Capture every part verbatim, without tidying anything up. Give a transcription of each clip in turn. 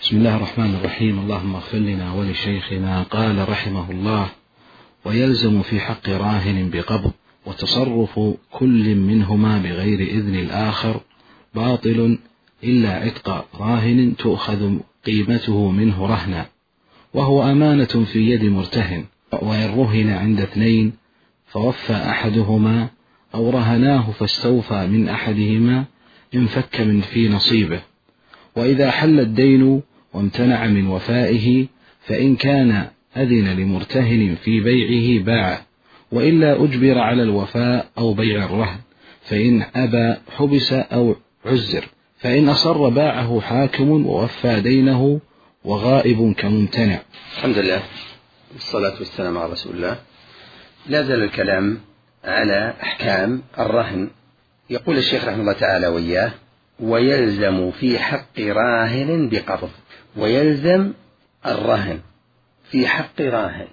بسم الله الرحمن الرحيم. اللهم اغفر لنا ولشيخنا. قال رحمه الله: ويلزم في حق راهن بقبض وتصرف كل منهما بغير إذن الآخر باطل إلا عتق راهن تؤخذ قيمته منه رهنا، وهو أمانة في يد مرتهن، وإن رهن عند اثنين فوفى أحدهما أو رهناه فاستوفى من أحدهما انفك من في نصيبه. وإذا حل الدين وامتنع من وفائه فإن كان أذن لمرتهن في بيعه باعه، وإلا أجبر على الوفاء أو بيع الرهن، فإن أبى حبس أو عزر، فإن أصر باعه حاكم ووفى دينه وغائب كممتنع. الحمد لله والصلاة والسلام على رسول الله. لا زال الكلام على أحكام الرهن. يقول الشيخ رحمه الله تعالى وإياه: ويلزم في حق راهن بقبض. ويلزم الرهن في حق راهن.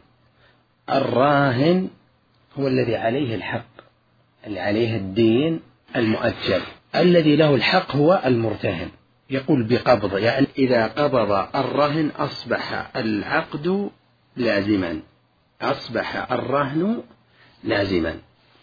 الراهن هو الذي عليه الحق، اللي عليه الدين المؤجل، الذي له الحق هو المرتهن. يقول بقبض، يعني إذا قبض الرهن أصبح العقد لازما، أصبح الرهن لازما.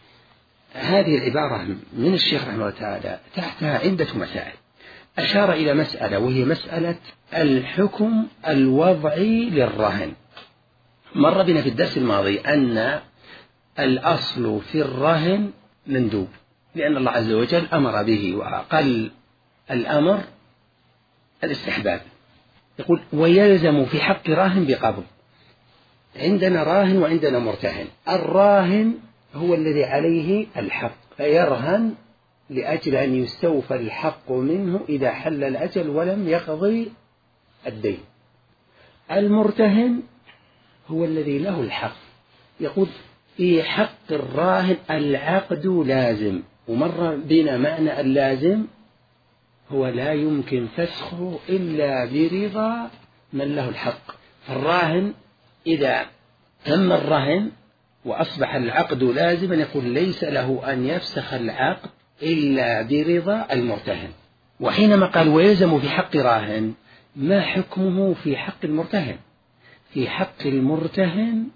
هذه العبارة من الشيخ رحمه الله تعالى تحتها عدة مسائل. أشار إلى مسألة وهي مسألة الحكم الوضعي للرهن. مر بنا في الدرس الماضي أن الأصل في الرهن مندوب، لأن الله عز وجل أمر به، وأقل الأمر الاستحباب. يقول: ويلزم في حق راهن بقبض. عندنا راهن وعندنا مرتهن. الراهن هو الذي عليه الحق، فيرهن لأجل أن يستوفى الحق منه إذا حل الأجل ولم يقضي الدين. المرتهن هو الذي له الحق. يقول: في حق الراهن العقد لازم. ومر بنا معنى اللازم هو لا يمكن فسخه إلا برضا من له الحق. فالراهن إذا تم الرهن وأصبح العقد لازما يقول ليس له أن يفسخ العقد إلا برضا المرتهن. وحينما قال ويلزم في حق راهن، ما حكمه في حق المرتهن؟ في حق المرتهن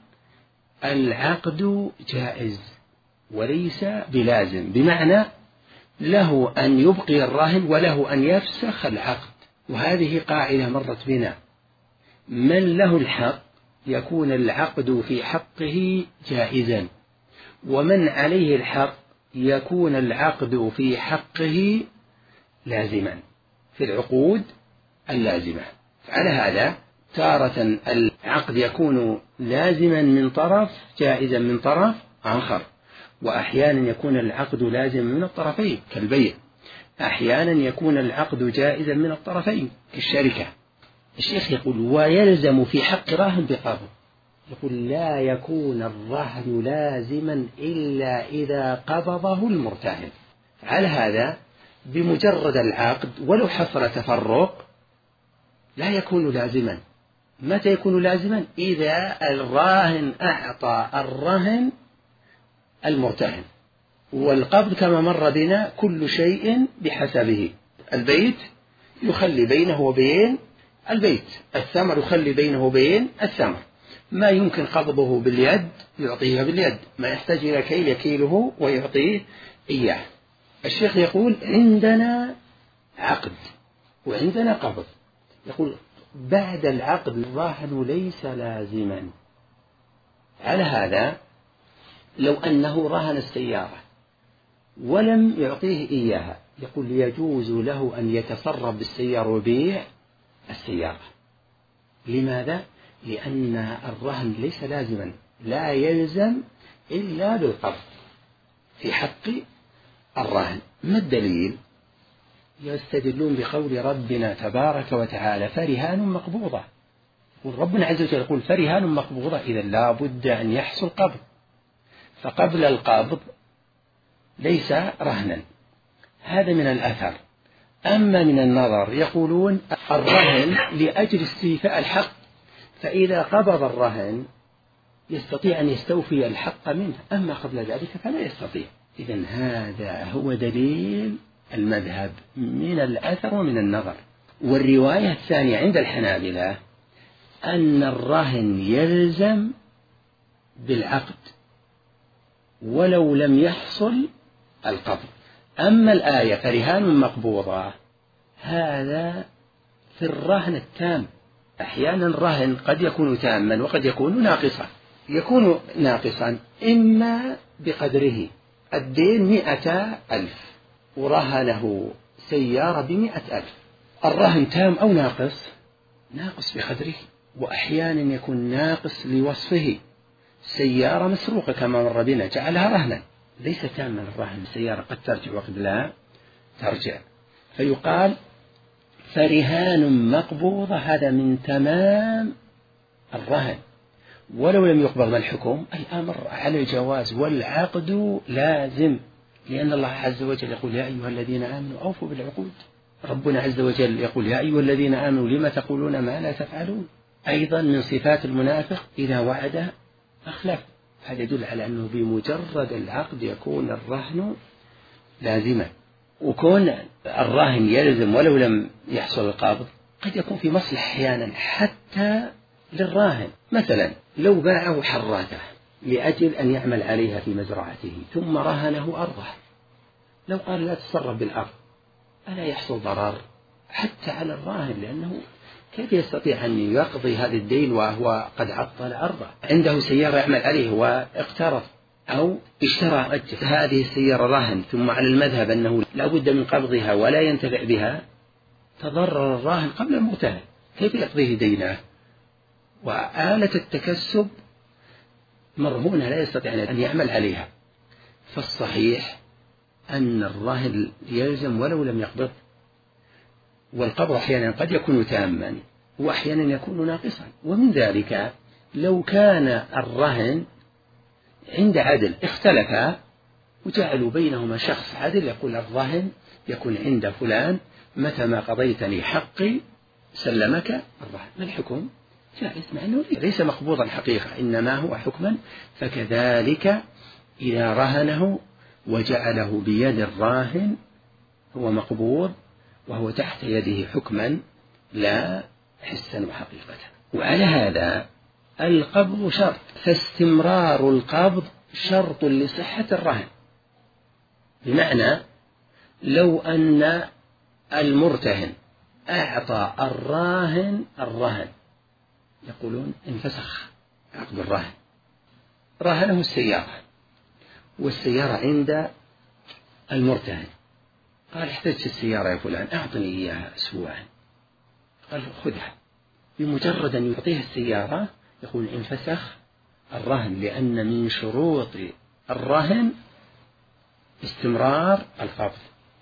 العقد جائز وليس بلازم، بمعنى له أن يبقي الراهن وله أن يفسخ العقد. وهذه قاعدة مرت بنا: من له الحق يكون العقد في حقه جائزا، ومن عليه الحق يكون العقد في حقه لازما، في العقود اللازمة. على هذا تارة العقد يكون لازما من طرف جائزا من طرف آخر، وأحيانا يكون العقد لازما من الطرفين كالبيع، أحيانا يكون العقد جائزا من الطرفين كالشركة. الشيخ يقول: ويلزم في حق راهن بقبض. يقول: لا يكون الرهن لازما إلا إذا قبضه المرتهن. على هذا بمجرد العقد ولو حصل تفرق لا يكون لازما. متى يكون لازما؟ إذا الراهن أعطى الرهن المرتهن. والقبض كما مر بنا كل شيء بحسبه. البيت يخلي بينه وبين البيت، الثمر يخلي بينه وبين الثمر. ما يمكن قبضه باليد يعطيه باليد، ما يحتاج إلى كيل يكيله ويعطيه إياه. الشيخ يقول: عندنا عقد وعندنا قبض. يقول: بعد العقد الراهن ليس لازما. على هذا لو أنه رهن السيارة ولم يعطيه إياها، يقول: يجوز له أن يتصرف بالسيارة ويبيع السيارة. لماذا؟ لأن الرهن ليس لازما، لا يلزم إلا بالقبض في حق الرهن. ما الدليل؟ يستدلون بقول ربنا تبارك وتعالى: فرهان مقبوضة. وربنا عز وجل يقول: فرهان مقبوضة، إذا لا بد أن يحصل قبض، فقبل القبض ليس رهنا. هذا من الأثر. أما من النظر يقولون الرهن لأجل استيفاء الحق، فإذا قبض الرهن يستطيع أن يستوفي الحق منه، أما قبل ذلك فلا يستطيع. إذن هذا هو دليل المذهب من الأثر ومن النظر. والرواية الثانية عند الحنابلة أن الرهن يلزم بالعقد ولو لم يحصل القبض. أما الآية فرهان مقبوضة هذا في الرهن التام. أحيانا الرهن قد يكون تاما وقد يكون ناقصا. يكون ناقصا إما بقدره، الدين مئة ألف ورهنه سيارة بمئة ألف، الرهن تام أو ناقص؟ ناقص بقدره. وأحيانا يكون ناقص لوصفه، سيارة مسروقة كما مر بنا جعلها رهنا، ليس تاما الرهن، السيارة قد ترجع وقد لا ترجع، فيقال فرهان مقبوضة هذا من تمام الرهن ولو لم يقبض. ما الحكم؟ الأمر على الجواز والعقد لازم، لأن الله عز وجل يقول يا أيها الذين آمنوا أوفوا بالعقود. ربنا عز وجل يقول يا أيها الذين آمنوا لما تقولون ما لا تفعلون. أيضا من صفات المنافق إذا وعد أخلف، هذا يدل على أنه بمجرد العقد يكون الرهن لازما. وكون الراهن يلزم ولو لم يحصل القبض قد يكون في مصلحة أحيانا حتى للراهن. مثلا لو باعه حراته لأجل أن يعمل عليها في مزرعته ثم رهنه أرضه، لو قال لا تتصرف بالأرض ألا يحصل ضرر حتى على الراهن، لأنه كيف يستطيع أن يقضي هذا الدين وهو قد عطل أرضه؟ عنده سيارة يعمل عليه واقترض أو اشترى هذه السيارة رهن، ثم على المذهب أنه لا بد من قبضها ولا ينتفع بها، تضرر الراهن قبل المرتهن، كيف يقضيه دينه؟ وآلة التكسب مرهونة لا يستطيع أن يعمل عليها. فالصحيح أن الراهن يلزم ولو لم يقبض، والقبض أحيانا قد يكون تاما وأحيانا يكون ناقصا. ومن ذلك لو كان الرهن عند عدل اختلفا وجعلوا بينهما شخص عدل يقول الرهن يكون عند فلان، متى ما قضيتني حقي سلمك الرهن، ما الحكم؟ جائز، مع أنه ليس مقبوضا حقيقة إنما هو حكما. فكذلك إذا رهنه وجعله بيد الراهن هو مقبوض وهو تحت يده حكما لا حسا وحقيقة. وعلى هذا القبض شرط، فاستمرار القبض شرط لصحة الرهن. بمعنى لو أن المرتهن أعطى الراهن الرهن، يقولون انفسخ عقد الرهن، راهنه السيارة والسيارة عند المرتهن، قال احتجت السيارة يا فلان أعطني إياها أسبوعا، قال خذها، بمجرد أن يعطيه السيارة يقول انفسخ الرهن، لأن من شروط الرهن استمرار القبض،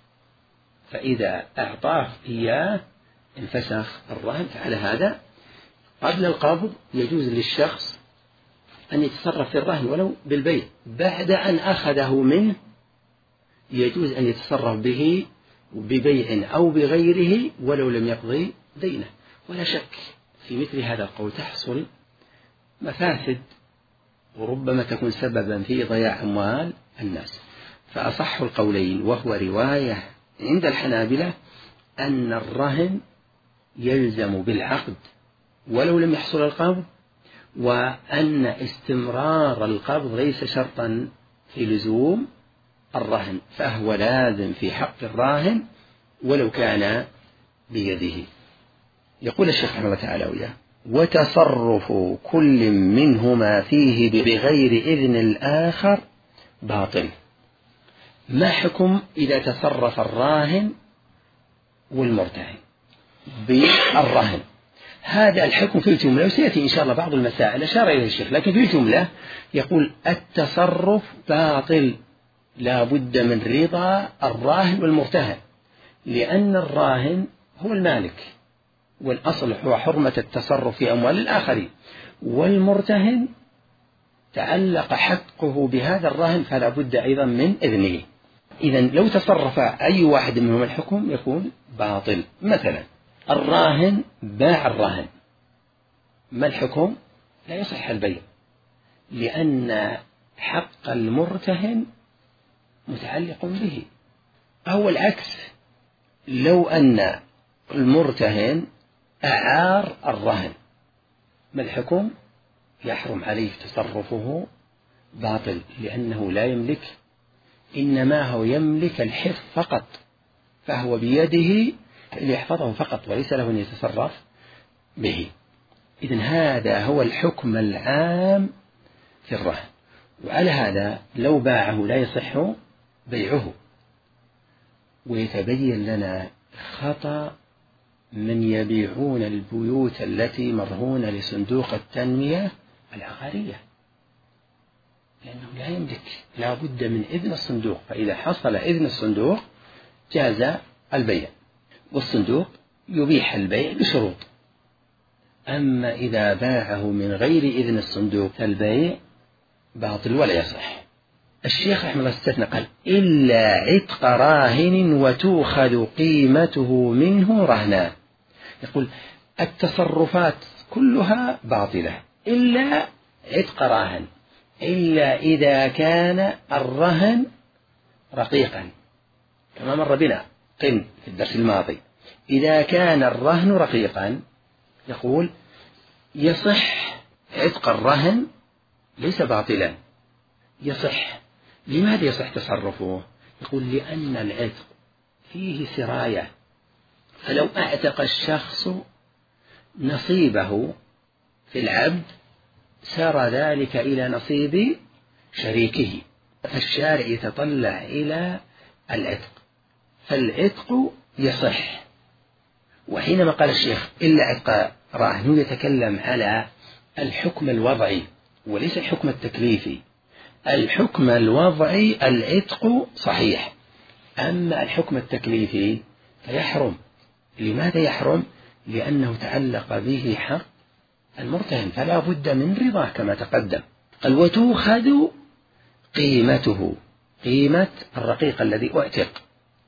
فإذا أعطاه إياه انفسخ الرهن. فعلى هذا قبل القبض يجوز للشخص أن يتصرف في الرهن ولو بالبيع، بعد أن أخذه منه يجوز أن يتصرف به ببيع أو بغيره ولو لم يقضي دينه. ولا شك في مثل هذا القول تحصل مفاسد وربما تكون سببا في ضياع أموال الناس. فأصح القولين وهو رواية عند الحنابلة أن الرهن يلزم بالعقد ولو لم يحصل القبض، وأن استمرار القبض ليس شرطا في لزوم الرهن، فهو لازم في حق الراهن ولو كان بيده. يقول الشيخ رحمه الله تعالى وياه وتصرف كل منهما فيه بغير إذن الآخر باطل. ما حكم إذا تصرف الراهن والمرتهن بالرهن؟ هذا الحكم في الجملة، وسيأتي إن شاء الله بعض المسائل أشار إليه الشيخ، لكن في الجملة يقول التصرف باطل، لا بد من رضا الراهن والمرتهن، لأن الراهن هو المالك والأصل هو حرمة التصرف في أموال الآخرين، والمرتهن تعلق حقه بهذا الراهن فلا بد أيضا من إذنه. إذن لو تصرف أي واحد منهم الحكم يكون باطل. مثلا الراهن باع الراهن، ما الحكم؟ لا يصح البيع، لأن حق المرتهن متعلق به. أو العكس، لو أن المرتهن أعار الرهن، ما الحكم؟ يحرم عليه تصرفه باطل، لأنه لا يملك، إنما هو يملك الحفظ فقط، فهو بيده ليحفظه فقط وليس له أن يتصرف به. إذن هذا هو الحكم العام في الرهن. وعلى هذا لو باعه لا يصح بيعه. ويتبين لنا خطأ من يبيعون البيوت التي مرهونة لصندوق التنمية العقارية، لأنه لا يملك، لا بد من إذن الصندوق، فإذا حصل إذن الصندوق جاز البيع، والصندوق يبيح البيع بشروط. أما إذا باعه من غير إذن الصندوق فالبيع باطل ولا يصح. الشيخ رحمه الله استثنى قال إلا عتق راهن وتؤخذ قيمته منه رهنا. يقول التصرفات كلها باطلة إلا عتق راهن، إلا إذا كان الرهن رقيقا، كما مر بنا قن في الدرس الماضي. إذا كان الرهن رقيقا يقول يصح عتق الرهن، ليس باطلا، يصح. لماذا يصح تصرفه؟ يقول لأن العتق فيه سراية، فلو أعتق الشخص نصيبه في العبد سار ذلك إلى نصيب شريكه، فالشارع يتطلع إلى العتق، فالعتق يصح. وحينما قال الشيخ إلا عتق راهن يتكلم على الحكم الوضعي وليس الحكم التكليفي. الحكم الوضعي العتق صحيح، أما الحكم التكليفي فيحرم. لماذا يحرم؟ لأنه تعلق به حق المرتهن، فلا بد من رضاه كما تقدم. قال وتؤخذ قيمته، قيمة الرقيق الذي أعتق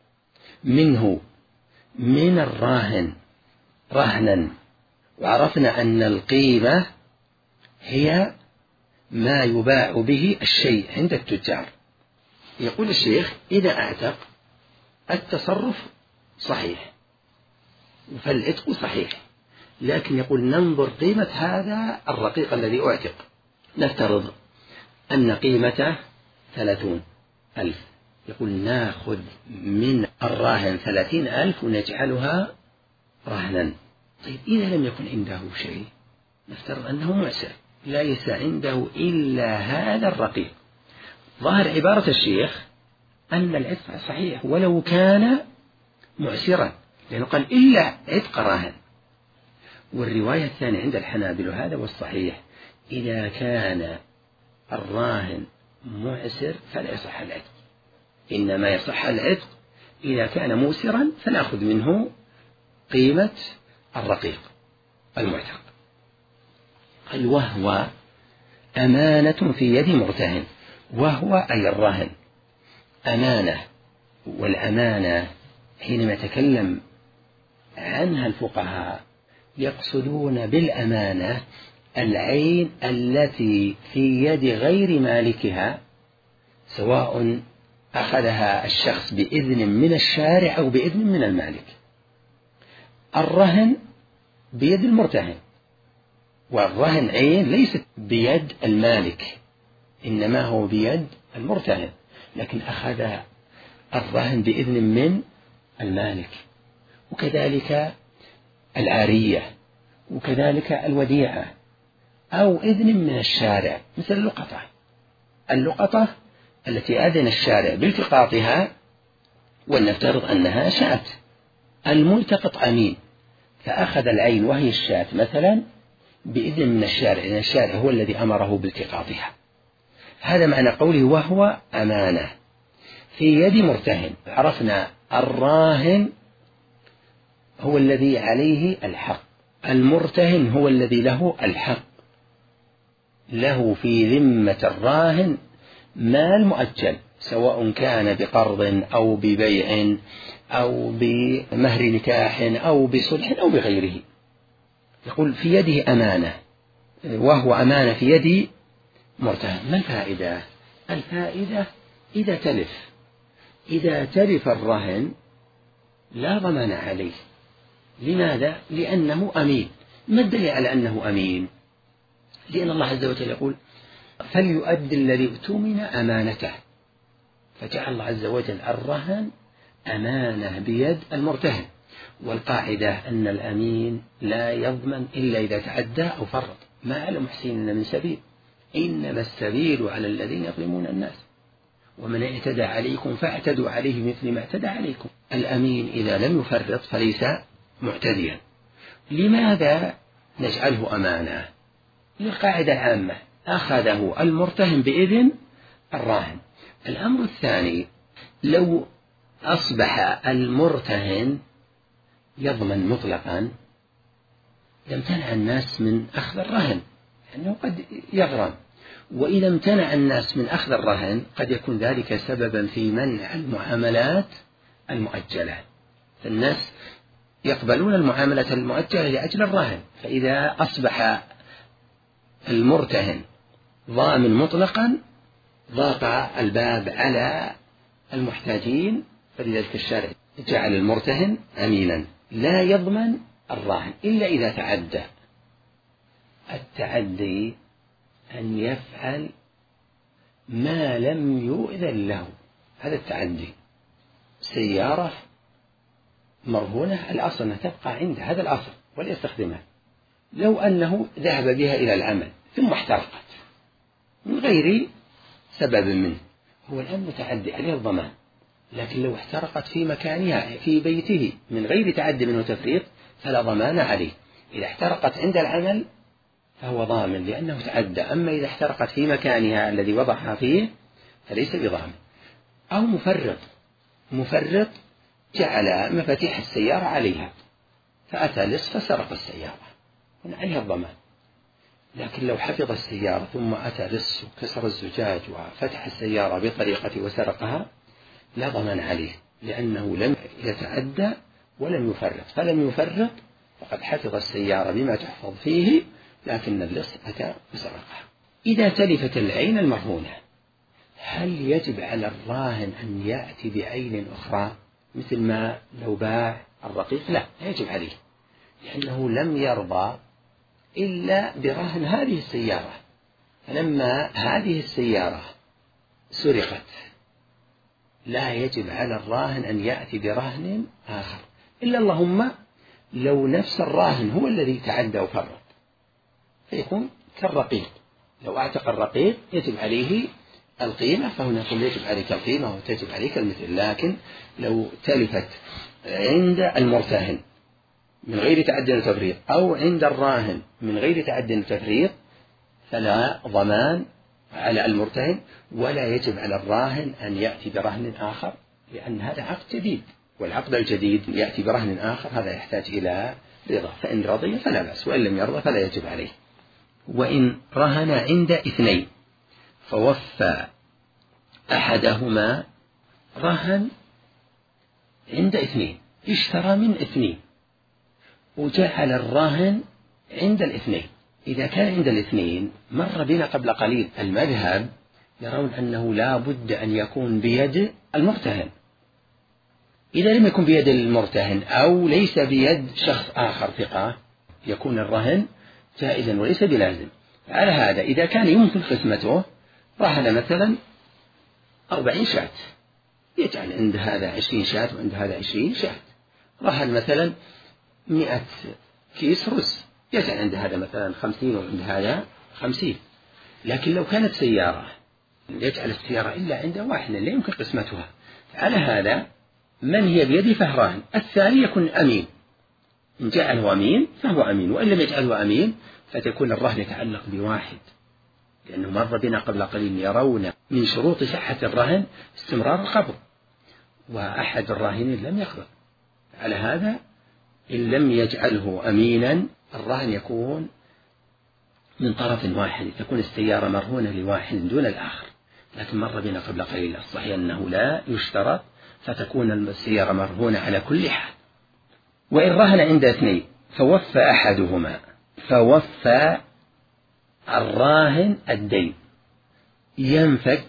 منه من الراهن رهنا. وعرفنا أن القيمة هي ما يباع به الشيء عند التجار. يقول الشيخ إذا أعتق التصرف صحيح فالعتق صحيح، لكن يقول ننظر قيمة هذا الرقيق الذي أعتق. نفترض أن قيمته ثلاثون ألف، يقول ناخذ من الراهن ثلاثين ألف ونجعلها رهنا. طيب إذا لم يكن عنده شيء، نفترض أنه معسر ليس عنده إلا هذا الرقيق، ظاهر عبارة الشيخ أن العتق صحيح ولو كان معسرا، لأنه قال إلا عتق راهن. والرواية الثانية عند الحنابل هذا والصحيح، إذا كان الراهن معسر فلا يصح العتق، إنما يصح العتق إذا كان موسرا فنأخذ منه قيمة الرقيق المعتق. قال وهو أمانة في يد مرتهن، وهو أي الرهن أمانة. والأمانة حينما يتكلم عنها الفقهاء يقصدون بالأمانة العين التي في يد غير مالكها، سواء أخذها الشخص بإذن من الشارع أو بإذن من المالك. الرهن بيد المرتهن، والرهن عين ليست بيد المالك، إنما هو بيد المرتهن، لكن أخذ الرهن بإذن من المالك. وكذلك العارية، وكذلك الوديعة، أو إذن من الشارع مثل اللقطة. اللقطة التي أذن الشارع بالتقاطها، ولنفترض أنها شاة، الملتقط أمين فأخذ العين وهي الشاة مثلا بإذن من الشارع، لأن الشارع هو الذي أمره بالتقاطها. هذا معنى قوله وهو أمانة في يد مرتهن. عرفنا الراهن هو الذي عليه الحق، المرتهن هو الذي له الحق، له في ذمة الراهن مال مؤجل، سواء كان بقرض أو ببيع أو بمهر نكاح أو بصلح أو بغيره. يقول في يده أمانة، وهو أمانة في يد مرتهن. ما الفائدة؟ الفائدة إذا تلف، إذا تلف الرهن لا ضمان عليه، لماذا؟ لأنه أمين. ما الدليل على أنه أمين؟ لأن الله عز وجل يقول فليؤدي الذي اؤتمن أمانته، فجعل الله عز وجل الرهن أمانة بيد المرتهن. والقاعدة أن الأمين لا يضمن إلا إذا تعدى أو فرط، ما على محسنين من سبيل، إنما السبيل على الذين يظلمون الناس، ومن اعتدى عليكم فاعتدوا عليه مثل ما اعتدى عليكم. الأمين إذا لم يفرط فليس معتديا. لماذا نجعله أمانة؟ للقاعدة العامة أخذه المرتهن بإذن الراهن. الأمر الثاني، لو أصبح المرتهن يضمن مطلقا يمتنع الناس من أخذ الرهن، لأنه قد يغرم، وإذا امتنع الناس من أخذ الرهن قد يكون ذلك سببا في منع المعاملات المؤجلة، فالناس يقبلون المعاملة المؤجلة لأجل الرهن. فإذا أصبح المرتهن ضامن مطلقا ضاق الباب على المحتاجين، فلذلك الشارع جعل المرتهن أمينا لا يضمن الراهن إلا إذا تعدى. التعدي أن يفعل ما لم يؤذن له، هذا التعدي. سيارة مرهونة الأصل أنها تبقى عنده، هذا الأصل، ولا يستخدمها. لو أنه ذهب بها إلى العمل ثم احترقت من غير سبب منه، هو الآن متعدي عليه الضمان. لكن لو احترقت في مكانها في بيته من غير تعدي منه تفريط فلا ضمان عليه. إذا احترقت عند العمل فهو ضامن لأنه تعدى، أما إذا احترقت في مكانها الذي وضعها فيه فليس بضامن. أو مفرط مفرط جعل مفاتيح السيارة عليها فأتى لص فسرق السيارة، هنا عليها الضمان. لكن لو حفظ السيارة ثم أتى لص وكسر الزجاج وفتح السيارة بطريقة وسرقها لا ضمان عليه، لأنه لم يتعدى ولم يفرط، فلم يفرط فقد حفظ السيارة بما تحفظ فيه، لكن اللص أتى وسرقها. إذا تلفت العين المرهونة هل يجب على الراهن أن يأتي بعين أخرى مثل ما لو باع الرقيق؟ لا، لا يجب عليه، لأنه لم يرضى إلا برهن هذه السيارة. فلما هذه السيارة سرقت لا يجب على الراهن أن يأتي برهن آخر، إلا اللهم لو نفس الراهن هو الذي تعدى وفرط فيكون كالرقيق. لو اعتق الرقيق يجب عليه القيمة، فهنا يقول يجب عليك القيمة وتجب عليك المثل. لكن لو تلفت عند المرتهن من غير تعدي وتفريط أو عند الراهن من غير تعدي وتفريط فلا ضمان على المرتهن، ولا يجب على الراهن أن يأتي برهن آخر، لأن هذا عقد جديد، والعقد الجديد يأتي برهن آخر هذا يحتاج إلى رضا، فإن رضي فلا بأس، وإن لم يرضى فلا يجب عليه. وإن رهن عند اثنين فوفى أحدهما، رهن عند اثنين، اشترى من اثنين وجعل الراهن عند الاثنين. إذا كان عند الاثنين مر بنا قبل قليل المذهب يرون أنه لا بد أن يكون بيد المرتهن. إذا لم يكن بيد المرتهن أو ليس بيد شخص آخر ثقة يكون الرهن جائزا وليس بلازم. على هذا إذا كان يمكن قسمته رهن مثلا أربعين شاة، يجعل عند هذا عشرين شاة وعند هذا عشرين شاة. رهن مثلا مئة كيس رز، يجعل عند هذا مثلا خمسين وعند هذا خمسين. لكن لو كانت سيارة يجعل السيارة إلا عند واحد لا يمكن قسمتها. على هذا من هي بيده فهران. الثاني يكون أمين، إن جعله أمين فهو أمين، وإن لم يجعله أمين فتكون الرهن يتعلق بواحد، لأنه مر بنا قبل قليل يرون من شروط صحة الرهن استمرار القبض، وأحد الراهنين لم يقبض. على هذا إن لم يجعله أمينا الرهن يكون من طرف واحد، تكون السيارة مرهونة لواحد دون الآخر. لكن مر بنا قبل قليل الصحيح أنه لا يشترط، فتكون السيارة مرهونة على كل حال. وإن رهن عند اثنين فوفى أحدهما، فوفى الراهن الدين، ينفك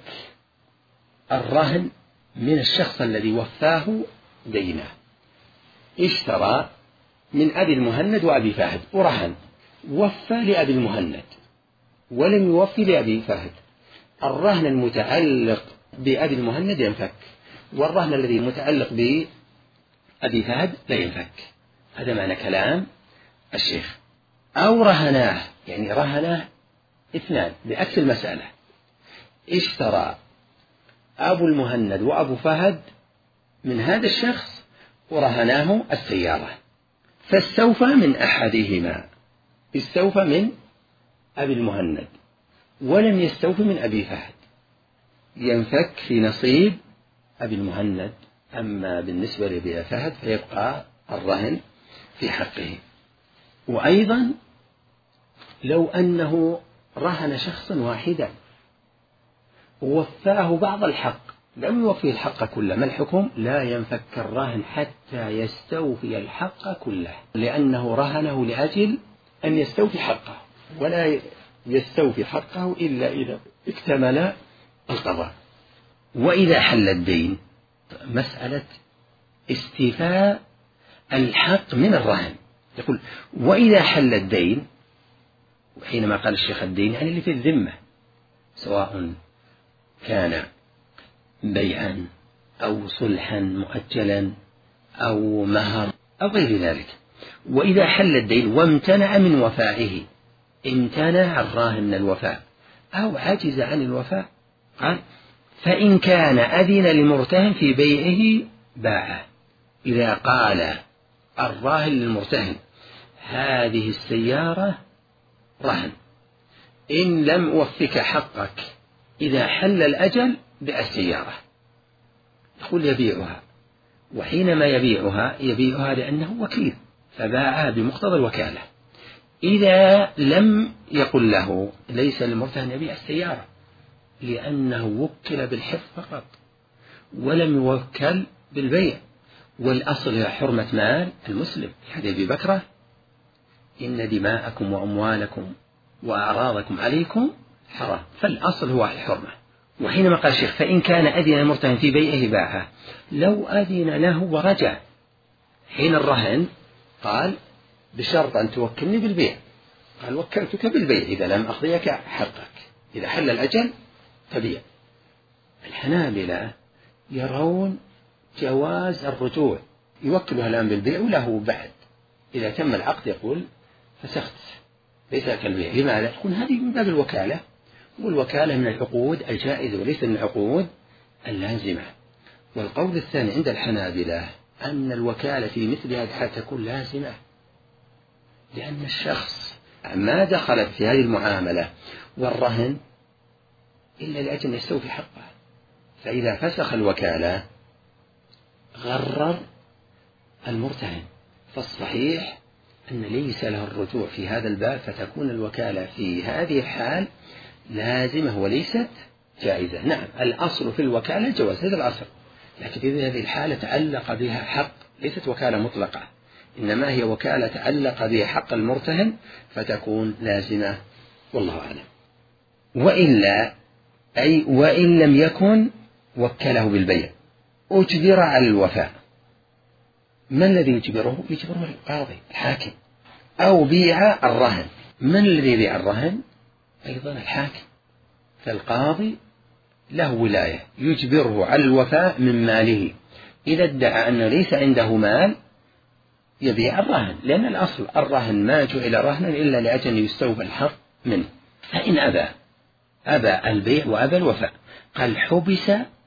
الرهن من الشخص الذي وفاه دينه. اشترى من أبي المهند وأبي فهد ورهن، وفى لأبي المهند ولم يوفي لأبي فهد، الرهن المتعلق بأبي المهند ينفك، والرهن الذي متعلق بأبي فهد لا ينفك. هذا معنى كلام الشيخ. أو رهناه، يعني رهناه اثنان بعكس المسألة، اشترى أبو المهند وأبو فهد من هذا الشخص ورهناه السيارة، فاستوفى من أحدهما، استوفى من أبي المهند ولم يستوفي من أبي فهد، ينفك في نصيب أبي المهند. أما بالنسبة لأبي فهد فيبقى الرهن في حقه. وأيضا لو أنه رهن شخصا واحدا ووفاه بعض الحق لم يوفي الحق كله، ما الحكم؟ لا ينفك الرهن حتى يستوفي الحق كله، لأنه رهنه لأجل أن يستوفي حقه، ولا يستوفي حقه إلا إذا اكتمل القضاء. وإذا حل الدين، مسألة استيفاء الحق من الرهن، يقول وإذا حل الدين، وحينما قال الشيخ الدين يعني اللي في الذمة، سواء كان بيعا أو صلحا مؤجلا أو مهر أو غير ذلك. وإذا حل الدين وامتنع من وفائه، امتنع الراهن من الوفاء أو عجز عن الوفاء، قال فإن كان أذن لمرتهن في بيعه باعه. إذا قال الراهن للمرتهن هذه السيارة رهن، إن لم أوفك حقك إذا حل الأجل بيع السيارة، يقول يبيعها، وحينما يبيعها يبيعها لأنه وكيل فباعها بمقتضى الوكالة. إذا لم يقل له ليس للمرتهن يبيع السيارة لأنه وكل بالحفظ فقط ولم يوكل بالبيع، والأصل هي حرمة مال المسلم، حديث أبي بكرة إن دماءكم وأموالكم وأعراضكم عليكم حرام، فالأصل هو الحرمة. وحينما قال الشيخ فإن كان أذن المرتهن في بيعه باعه، لو أذن له ورجع حين الرهن قال بشرط أن توكلني بالبيع، قال وكلتك بالبيع إذا لم أقضيك حقك، إذا حل الأجل فبيع. الحنابلة يرون جواز الرجوع، يوكلها الآن بالبيع وله بعد إذا تم العقد يقول فسخت ليس كالبيع. لماذا؟ تكون هذه من باب الوكالة، والوكالة من العقود الجائزة وليس من العقود اللازمة. والقول الثاني عند الحنابلة أن الوكالة في مثل هذه الحالة تكون لازمة، لأن الشخص ما دخل في هذه المعاملة والرهن إلا لأجل أن يستوفي حقه، فإذا فسخ الوكالة غرر المرتهن، فالصحيح أن ليس له الرجوع في هذا الباب، فتكون الوكالة في هذه الحال لازمة وليست جائزة. نعم الأصل في الوكالة جواز، هذا الأصل، لكن في هذه الحالة تعلق بها حق، ليست وكالة مطلقة، إنما هي وكالة تعلق بها حق المرتهن فتكون لازمة، والله أعلم. وإلا أي وإن لم يكن وكله بالبيع أجبر على الوفاء، من الذي يجبره؟ يجبره القاضي الحاكم. أو بيع الرهن، من الذي بيع الرهن؟ أيضا الحاكم، فالقاضي له ولاية يجبره على الوفاء من ماله. إذا ادعى أنه ليس عنده مال يبيع الرهن، لأن الأصل الرهن ما جعل رهنا إلا لأجل أن يستوفى الحق منه. فإن أبى أبى البيع وأبى الوفاء، قال حبس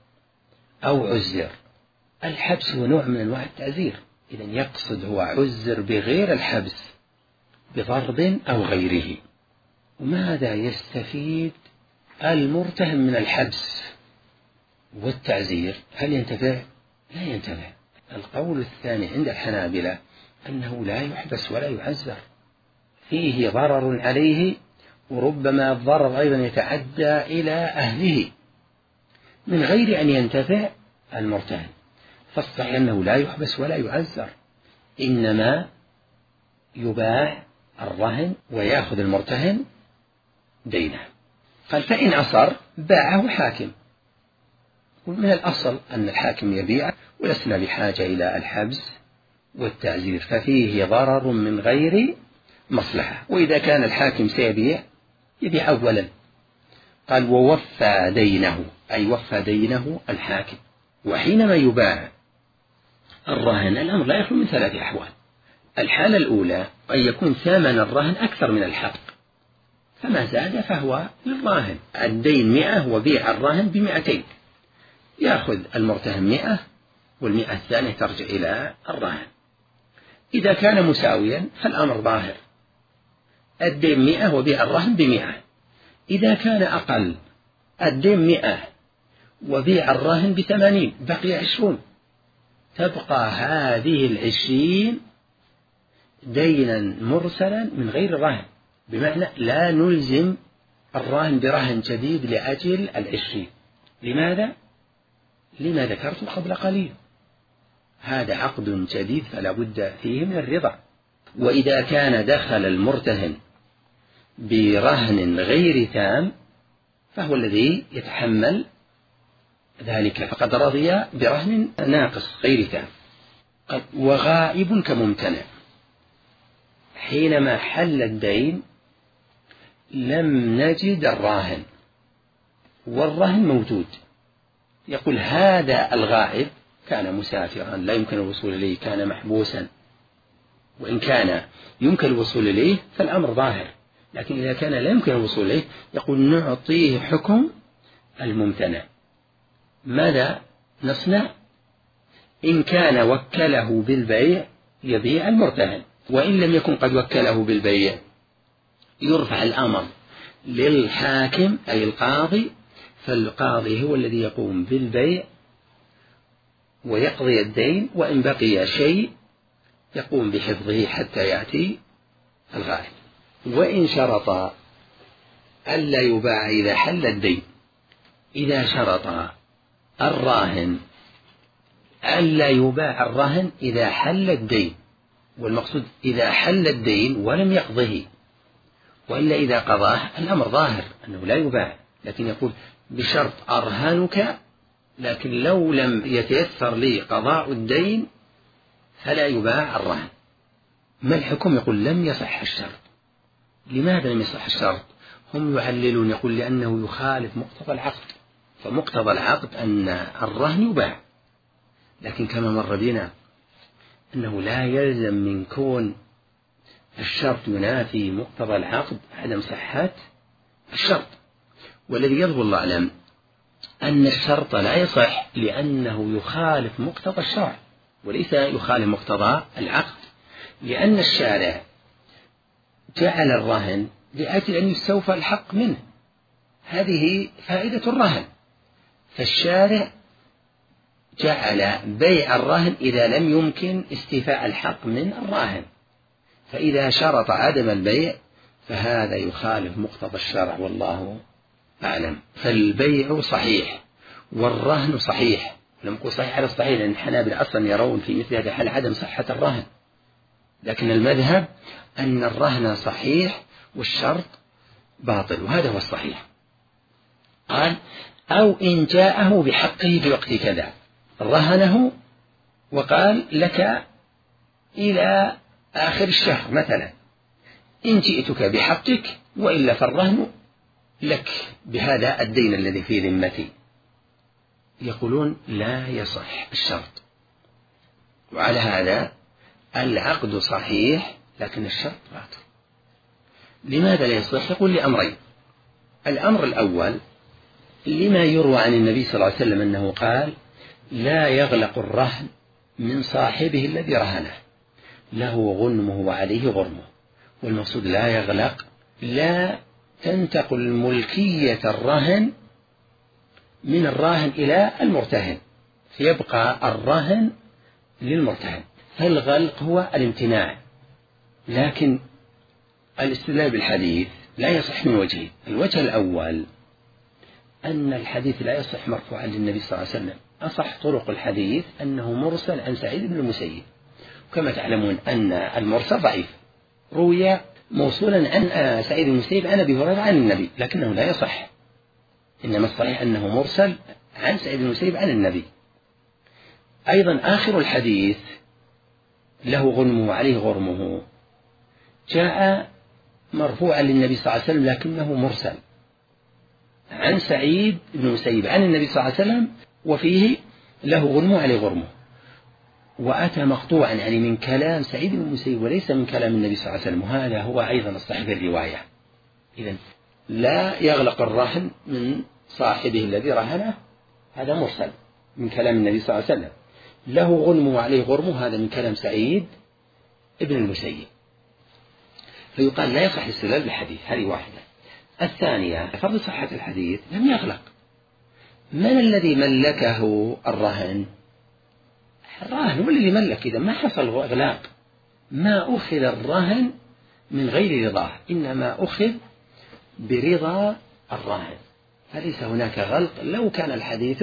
أو عزر. الحبس هو نوع من أنواع التعزير، إذا يقصد هو عزر بغير الحبس بضرب أو غيره. وماذا يستفيد المرتهن من الحبس والتعزير؟ هل ينتفع؟ لا ينتفع. القول الثاني عند الحنابلة أنه لا يحبس ولا يعزر، فيه ضرر عليه، وربما الضرر أيضا يتعدى إلى أهله من غير أن ينتفع المرتهن، فالصحيح أنه لا يحبس ولا يعزر، إنما يباع الرهن ويأخذ المرتهن دينه. قال فإن أصر باعه حاكم، ومن الأصل أن الحاكم يبيع، ولسنا بحاجة إلى الحبس والتعزير، ففيه ضرر من غير مصلحة. وإذا كان الحاكم سيبيع يبيع أولا. قال ووفى دينه، أي وفى دينه الحاكم. وحينما يباع الرهن الأمر لا يخلو من ثلاث أحوال. الحالة الأولى أن يكون ثمن الرهن أكثر من الحق، فما زاد فهو للراهن. الدين مئة وبيع الرهن بمئتين، يأخذ المرتهن مئة والمئة الثانية ترجع إلى الراهن. إذا كان مساويا فالأمر ظاهر، الدين مئة وبيع الرهن بمئة. إذا كان أقل، الدين مئة وبيع الرهن بثمانين، بقي عشرون، تبقى هذه العشرين دينا مرسلا من غير رهن، بمعنى لا نلزم الراهن برهن جديد لأجل العشرين. لماذا؟ لما ذكرت قبل قليل، هذا عقد جديد فلا بد فيه من الرضا. وإذا كان دخل المرتهن برهن غير تام فهو الذي يتحمل ذلك، فقد رضي برهن ناقص غير تام. وغائب كممتنع، حينما حل الدين لم نجد الراهن والرهن موجود، يقول هذا الغائب كان مسافرا لا يمكن الوصول إليه، كان محبوسا. وإن كان يمكن الوصول إليه فالأمر ظاهر، لكن إذا كان لا يمكن الوصول إليه يقول نعطيه حكم الممتنع. ماذا نصنع؟ إن كان وكله بالبيع يبيع المرتهن، وإن لم يكن قد وكله بالبيع يرفع الأمر للحاكم أي القاضي، فالقاضي هو الذي يقوم بالبيع ويقضي الدين، وإن بقي شيء يقوم بحفظه حتى يأتي الغائب. وإن شرط ألا يباع إذا حل الدين، إذا شرط الراهن ألا يباع الرهن إذا حل الدين، والمقصود إذا حل الدين ولم يقضه، وإلا إذا قضاه الأمر ظاهر أنه لا يباع، لكن يقول بشرط أرهنك، لكن لو لم يتيسر لي قضاء الدين فلا يباع الرهن. ما الحكم؟ يقول لم يصح الشرط. لماذا لم يصح الشرط؟ هم يعللون، يقول لأنه يخالف مقتضى العقد، فمقتضى العقد أن الرهن يباع، لكن كما مر بنا أنه لا يلزم من كون الشرط ينافي مقتضى العقد عدم صحة الشرط. والذي يظهر الله أعلم أن الشرط لا يصح لأنه يخالف مقتضى الشرع وليس يخالف مقتضى العقد، لأن الشارع جعل الرهن لأجل أن يستوفى الحق منه، هذه فائدة الرهن. فالشارع جعل بيع الرهن إذا لم يمكن استيفاء الحق من الراهن، فإذا شرط عدم البيع فهذا يخالف مقتضى الشرع والله أعلم. فالبيع صحيح والرهن صحيح، لم يقول صحيح على الصحيح، لأن الحنابلة أصلا يرون في مثل هذا الحال عدم صحة الرهن، لكن المذهب أن الرهن صحيح والشرط باطل، وهذا هو الصحيح. قال أو إن جاءه بحقه في وقت كذا، رهنه وقال لك إلى آخر الشهر مثلا، إن جئتك بحقك وإلا فالرهن لك بهذا الدين الذي في ذمتي، يقولون لا يصح الشرط. وعلى هذا العقد صحيح لكن الشرط باطل. لماذا لا يصح؟ يقول لأمرين. الأمر الأول لما يروى عن النبي صلى الله عليه وسلم أنه قال لا يغلق الرهن من صاحبه الذي رهنه، له غنمه وعليه غرمه، والمقصود لا يغلق، لا تنتقل ملكية الرهن من الراهن إلى المرتهن، فيبقى الرهن للمرتهن. فالغلق هو الامتناع، لكن الاستدلال بالحديث لا يصح من وجهين. الوجه الأول أن الحديث لا يصح مرفوعا للنبي صلى الله عليه وسلم، أصح طرق الحديث أنه مرسل عن سعيد بن المسيب، كما تعلمون أن المرسل ضعيف، روي موصولا عن سعيد بن المسيب عن أبي هريرة عن النبي، لكنه لا يصح، إنما الصحيح أنه مرسل عن سعيد بن المسيب عن النبي. أيضا آخر الحديث له غنمه وعليه غرمه جاء مرفوعا للنبي صلى الله عليه وسلم لكنه مرسل عن سعيد بن المسيب عن النبي صلى الله عليه وسلم، وفيه له غنمه وعليه غرمه، وأتى مقطوعا يعني من كلام سعيد بن المسيب وليس من كلام النبي صلى الله عليه وسلم، وهذا هو أيضا الصحيح في الرواية. إذن لا يغلق الرهن من صاحبه الذي رهنه، هذا مرسل من كلام النبي صلى الله عليه وسلم. له غنمه وعليه غرمه، هذا من كلام سعيد ابن المسيب، فيقال لا يصح الاستدلال بالحديث. هذه واحدة. الثانية فرض صحة الحديث لم يغلق. من الذي ملكه الرهن؟ الراهن هو الذي ملك، إذا ما حصل إغلاق، ما أخذ الرهن من غير رضاه، إنما أخذ برضا الراهن، فليس هناك غلق لو كان الحديث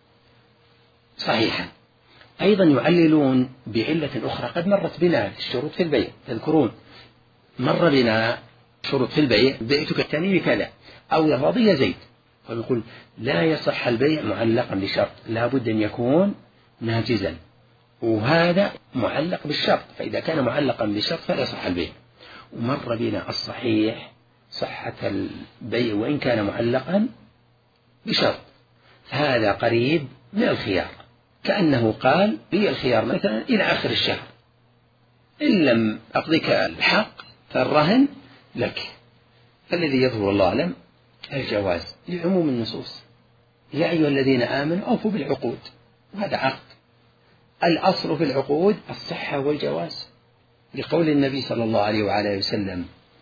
صحيحا. أيضا يعللون بعلة أخرى قد مرت بنا في الشروط في البيع، تذكرون مر بنا شروط في البيع: بعتك الثاني بكذا، أو رضي زيد، فنقول لا يصح البيع معلقا بشرط، لا بد أن يكون ناجزا، وهذا معلق بالشرط، فإذا كان معلقا بشرط فلا يصح البيع. ومر بنا الصحيح صحة البيع وإن كان معلقا بشرط، هذا قريب من الخيار، كأنه قال لي الخيار مثلا إلى آخر الشهر، إن لم أقضيك الحق فالرهن لك. الذي يظهر الله أعلم الجواز لعموم النصوص: يا أيها الذين آمنوا أوفوا بالعقود، وهذا عقد. الأصل في العقود الصحة والجواز، لقول النبي صلى الله عليه وعلى وسلم: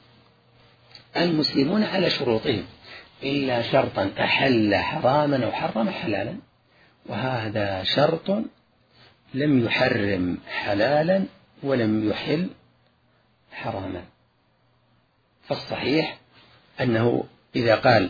المسلمون على شروطهم إلا شرطا أحل حراما أو حرم حلالا، وهذا شرط لم يحرم حلالا ولم يحل حراما. فالصحيح أنه إذا قال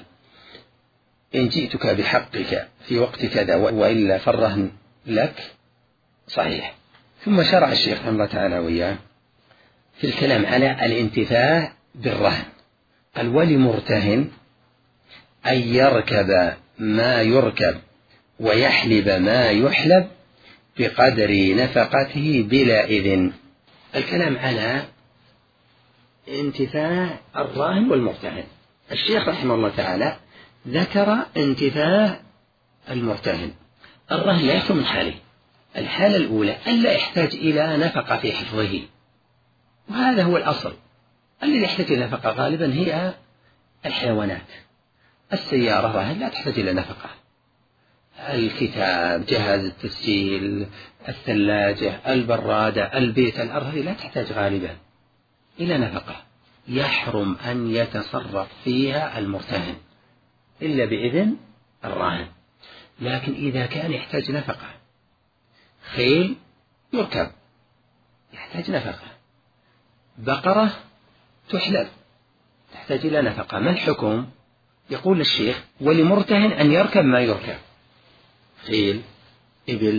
إن جئتك بحقك في وقت كذا وإلا فالرهن لك صحيح. ثم شرع الشيخ رحمه الله تعالى وإياه في الكلام على الانتفاع بالرهن، قال: ولمرتهن أن يركب ما يركب ويحلب ما يحلب بقدر نفقته بلا إذن. الكلام على انتفاع الراهن والمرتهن. الشيخ رحمه الله تعالى ذكر انتفاع المرتهن. الرهن لا يخلو من حالين: الحالة الأولى ألا يحتاج إلى نفقة في حفظه، وهذا هو الأصل. الذي يحتاج إلى نفقة غالبا هي الحيوانات. السيارة رهن لا تحتاج إلى نفقة، الكتاب، جهاز التسجيل، الثلاجة، البرادة، البيت، الأرض، هذه لا تحتاج غالبا إلى نفقة، يحرم أن يتصرف فيها المرتهن إلا بإذن الراهن. لكن إذا كان يحتاج نفقة، خيل يركب يحتاج نفقة، بقرة تحلب تحتاج إلى نفقة، ما الحكم؟ يقول الشيخ: ولمرتهن أن يركب ما يركب، خيل، إبل،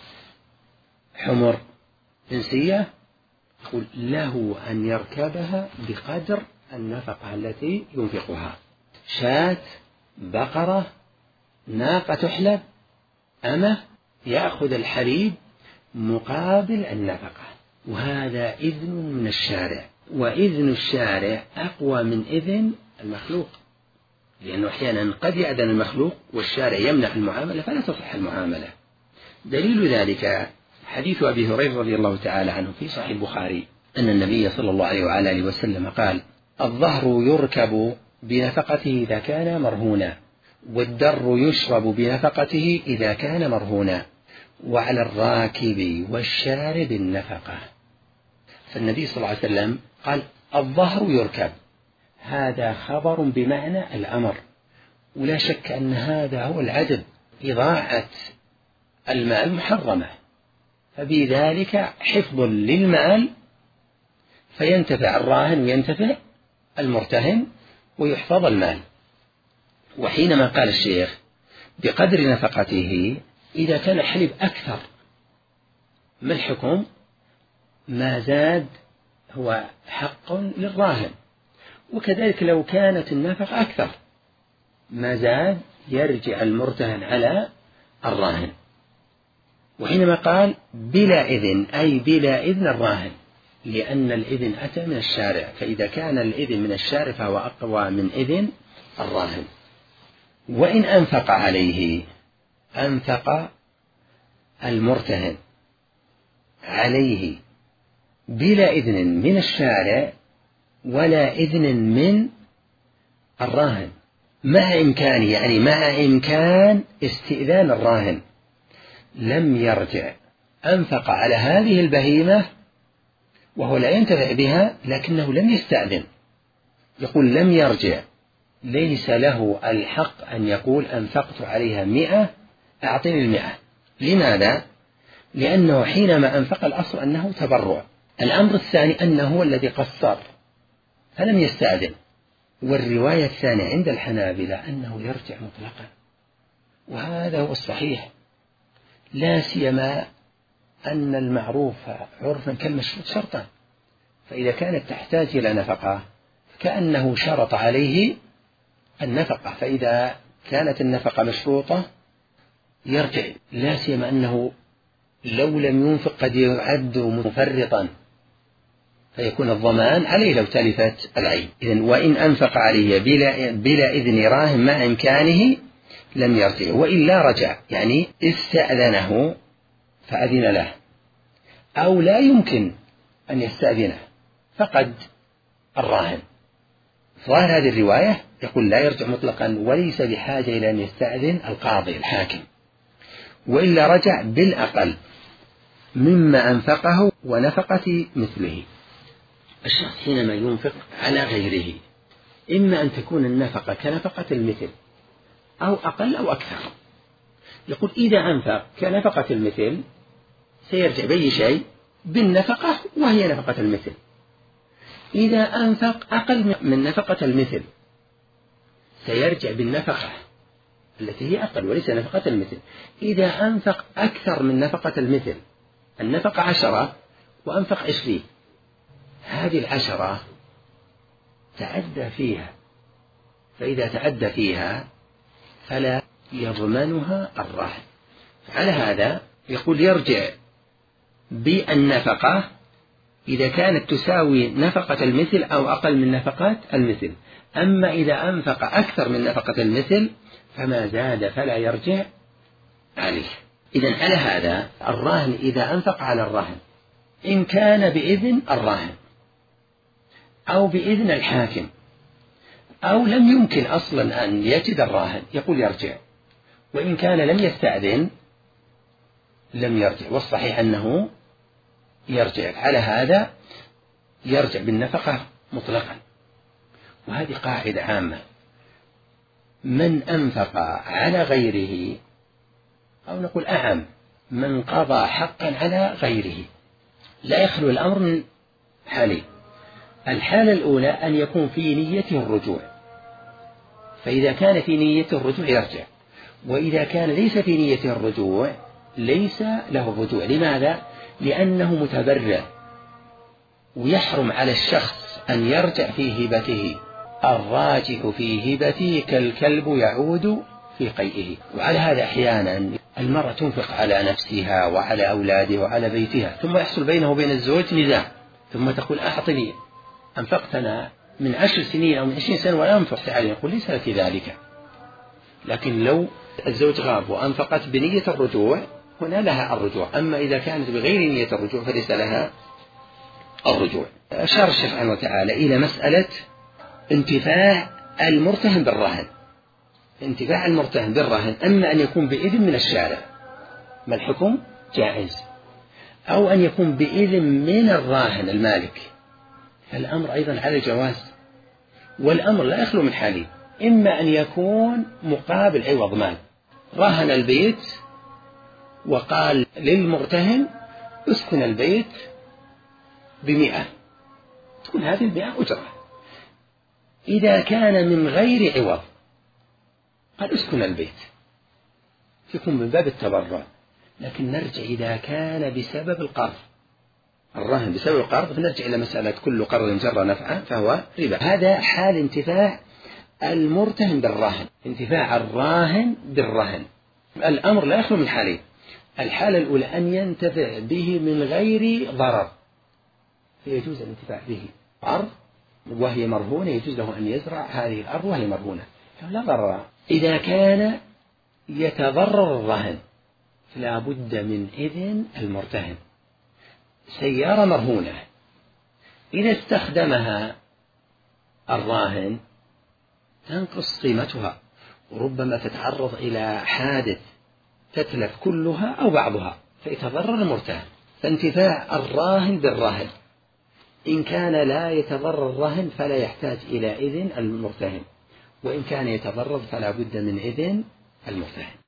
حمر، إنسية، يقول له أن يركبها بقدر النفقة التي ينفقها. شاة، بقرة، ناقة تحلب، أمة، يأخذ الحليب مقابل النفقة، وهذا إذن من الشارع، وإذن الشارع أقوى من إذن المخلوق، لأنه أحيانا قد يأذن المخلوق والشارع يمنع المعاملة فلا تصح المعاملة. دليل ذلك حديث أبي هريرة رضي الله تعالى عنه في صحيح البخاري أن النبي صلى الله عليه وعلى آله وسلم قال: الظهر يركب بنفقته إذا كان مرهونا، والدر يشرب بنفقته إذا كان مرهونا، وعلى الراكب والشارب النفقة. فالنبي صلى الله عليه وسلم قال: الظهر يركب، هذا خبر بمعنى الأمر، ولا شك أن هذا هو العدل، إضاعة المال محرمة، فبذلك حفظ للمال، فينتفع الراهن وينتفع المرتهن ويحفظ المال. وحينما قال الشيخ بقدر نفقته، إذا كان الحليب أكثر ما الحكم؟ ما زاد هو حق للراهن، وكذلك لو كانت النفقة أكثر ما زاد يرجع المرتهن على الراهن. وحينما قال بلا إذن أي بلا إذن الراهن، لأن الإذن أتى من الشارع، فإذا كان الإذن من الشارع فهو أقوى من إذن الراهن. وإن أنفق عليه، أنفق المرتهن عليه بلا إذن من الشارع ولا إذن من الراهن، مع إمكانه يعني مع إمكان استئذان الراهن، لم يرجع. أنفق على هذه البهيمة وهو لا ينتفع بها لكنه لم يستأذن، يقول لم يرجع، ليس له الحق أن يقول أنفقت عليها مئة أعطني المئة. لماذا؟ لأنه حينما أنفق الأصل أنه تبرع. الأمر الثاني أنه هو الذي قصر فلم يستأذن. والرواية الثانية عند الحنابلة أنه يرجع مطلقا، وهذا هو الصحيح، لا سيما أن المعروف عرفا كالمشروط شرطا، فإذا كانت تحتاج إلى نفقة كأنه شرط عليه النفقة، فإذا كانت النفقة مشروطة يرجع، لا سيما أنه لو لم ينفق قد يعد مفرطا فيكون الضمان عليه لو تلفت العين. إذن وإن أنفق عليه بلا, بلا إذن راهن مع إمكانه لم يرجع، وإلا رجع، يعني استأذنه فأذن له، أو لا يمكن أن يستأذنه فقد الراهن. ظاهر هذه الرواية يقول لا يرجع مطلقا وليس بحاجة إلى أن يستأذن القاضي الحاكم، وإلا رجع بالأقل مما أنفقه ونفقة مثله. الشخص حينما ينفق على غيره إما أن تكون النفقة كنفقة المثل أو أقل أو أكثر. يقول إذا أنفق كنفقة المثل سيرجع بأي شيء بالنفقة وهي نفقة المثل. إذا أنفق أقل من نفقة المثل سيرجع بالنفقة التي هي أقل وليس نفقة المثل. إذا أنفق أكثر من نفقة المثل، النفقة عشرة وأنفق عشرين، هذه العشرة تعدى فيها، فإذا تعدى فيها فلا يضمنها الراهن. على هذا يقول يرجع بالنفقة إذا كانت تساوي نفقة المثل أو أقل من نفقات المثل. أما إذا أنفق أكثر من نفقة المثل فما زاد فلا يرجع عليه. إذن على هذا الراهن إذا أنفق على الراهن إن كان بإذن الراهن أو بإذن الحاكم أو لم يمكن أصلا أن يجد الراهن يقول يرجع، وإن كان لم يستأذن لم يرجع، والصحيح أنه يرجع. على هذا يرجع بالنفقة مطلقا. وهذه قاعدة عامة، من أنفق على غيره أو نقول أعم من قضى حقا على غيره لا يخلو الأمر من حالين. الحالة الأولى أن يكون في نيته الرجوع، فإذا كان في نيته الرجوع يرجع، وإذا كان ليس في نيته الرجوع ليس له الرجوع. لماذا؟ لأنه متبرع ويحرم على الشخص أن يرجع في هبته. الراجح في هبته كالكلب يعود في قيئه. وعلى هذا أحيانا المرأة تنفق على نفسها وعلى أولادها وعلى بيتها، ثم يحصل بينه وبين الزوج نزاع، ثم تقول أعطني، أنفقتنا من عشر سنين أو من عشرين سنة ولا أنفقت عليه. يقول ليس لك ذلك. لكن لو الزوج غاب وأنفقت بنية الرجوع هنا لها الرجوع، أما إذا كانت بغير نية الرجوع فليس لها الرجوع. أشار الشيخ سبحانه وتعالى إلى مسألة انتفاع المرتهن بالرهن. انتفاع المرتهن بالرهن أما أن يكون بإذن من الشارع ما الحكم جائز، أو أن يكون بإذن من الراهن المالك، الأمر أيضا على الجواز. والأمر لا يخلو من حالين، إما أن يكون مقابل عوض مال، رهن البيت وقال للمرتهن اسكن البيت بمئة، تكون هذه المئة أجرة. إذا كان من غير عوض قال اسكن البيت، يكون من باب التبرع. لكن نرجع إذا كان بسبب القرض، الرهن بسبب القرض، فنرجع إلى مسألة كل قرض جر نفعا فهو ربا. هذا حال انتفاع المرتهن بالرهن، انتفاع الراهن بالرهن. الأمر لا يخلو من حالين، الحالة الأولى أن ينتفع به من غير ضرر، فيجوز الانتفاع به أرض وهي مرهونة، يجوز له أن يزرع هذه الأرض وهي مرهونة لا ضرر. إذا كان يتضرر الرهن فلا بد من إذن المرتهن. سيارة مرهونة إذا استخدمها الراهن تنقص قيمتها، وربما تتعرض إلى حادث تتلف كلها أو بعضها فيتضرر المرتهن. فانتفاع الراهن بالرهن، إن كان لا يتضرر الرهن فلا يحتاج إلى إذن المرتهن، وإن كان يتضرر فلا بد من إذن المرتهن.